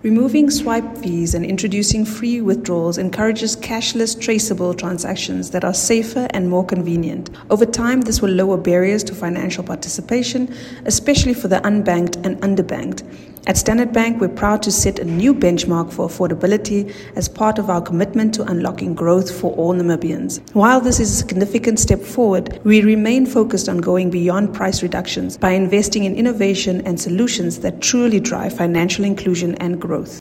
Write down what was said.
Removing swipe fees and introducing free withdrawals encourages cashless, traceable transactions that are safer and more convenient. Over time, this will lower barriers to financial participation, especially for the unbanked and underbanked. At Standard Bank, we're proud to set a new benchmark for affordability as part of our commitment to unlocking growth for all Namibians. While this is a significant step forward, we remain focused on going beyond price reductions by investing in innovation and solutions that truly drive financial inclusion and growth.